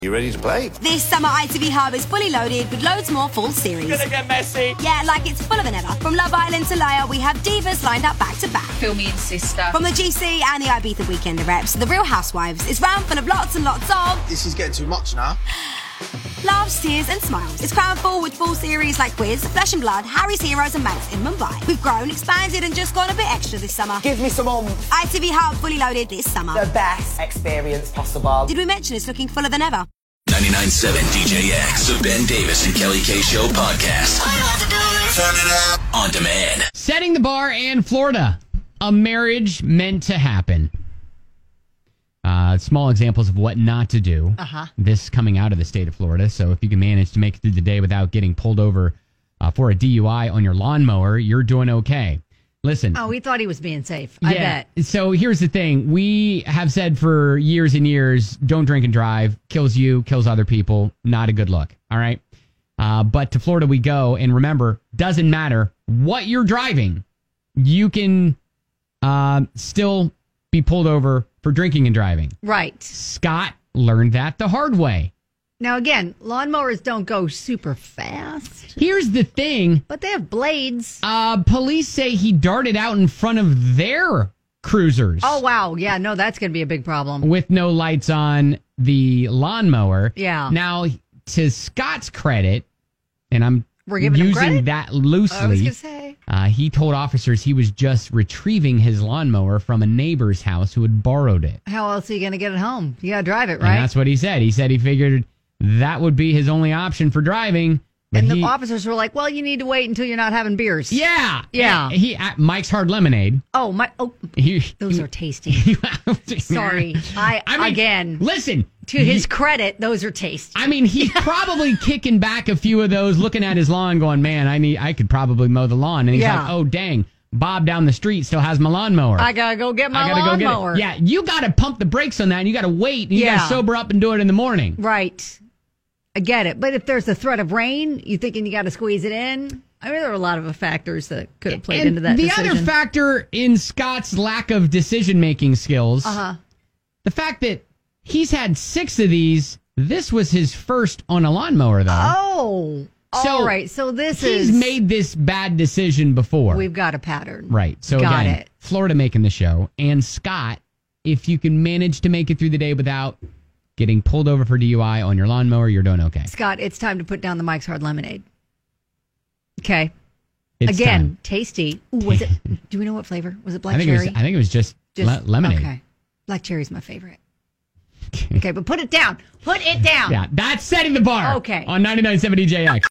You ready to play? This summer, ITV Hub is fully loaded with loads more full series. Gonna get messy. Yeah, like it's fuller than ever. From Love Island to Layer, we have divas lined up back to back. Fill me in, sister. From the GC and the Ibiza Weekender reps to the Real Housewives, it's round full of lots and lots of... This is getting too much now. Laughs, tears and smiles. It's crammed full with full series like Quiz, Flesh and Blood, Harry's Heroes and Manx in Mumbai. We've grown, expanded and just gone a bit extra this summer. Give me some ITV Hub fully loaded this summer. the best experience possible. Did we mention it's looking fuller than ever? 99.7 DJX, the Ben Davis and Kelly K Show podcast. Turn it up. On demand. Setting the bar and Florida. A marriage meant to happen. Small examples of what not to do. This coming out of the state of Florida. So if you can manage to make it through the day without getting pulled over for a DUI on your lawnmower, you're doing okay. Listen. Oh, we thought he was being safe. I bet. So here's the thing. We have said for years and years, don't drink and drive. Kills you, kills other people. Not a good look. All right. But to Florida we go. And remember, doesn't matter what you're driving. You can still be pulled over for drinking and driving. Right. Scott learned that the hard way. Now, again, lawnmowers don't go super fast. Here's the thing. But they have blades. Police say he darted out in front of their cruisers. Oh, wow. Yeah, no, that's going to be a big problem. With no lights on the lawnmower. Yeah. Now, to Scott's credit, and We're giving him using credit? that loosely. I was going to say. He told officers he was just retrieving his lawnmower from a neighbor's house who had borrowed it. How else are you going to get it home? You got to drive it, right? And that's what he said. He said he figured that would be his only option for driving. And the officers were like, well, you need to wait until you're not having beers. Yeah. Yeah. Mike's Hard Lemonade. Oh, those are tasty. Sorry. I mean, again, listen. To his credit, those are tasty. I mean, he's probably kicking back a few of those, looking at his lawn going, man, I could probably mow the lawn. And he's like, oh, dang, Bob down the street still has my lawnmower. I got to go get my lawnmower. Yeah, you got to pump the brakes on that, and you got to wait, and you got to sober up and do it in the morning. Right. I get it. But if there's a threat of rain, you thinking you got to squeeze it in? I mean, there are a lot of factors that could have played into that decision. The other factor in Scott's lack of decision-making skills, the fact that he's had 6 of these, this was his first on a lawnmower, though. Oh, all right. So he's made this bad decision before. We've got a pattern. Right. So again, Florida making the show. And Scott, if you can manage to make it through the day without getting pulled over for DUI on your lawnmower, you're doing okay. Scott, it's time to put down the Mike's Hard Lemonade. Okay. It's again, time. tasty. Ooh, was it? Do we know what flavor? Was it black cherry? I think it was just lemonade. Okay. Black cherry's my favorite. Okay, but put it down. Put it down. Yeah, that's setting the bar. Okay. On 99.7 DJX.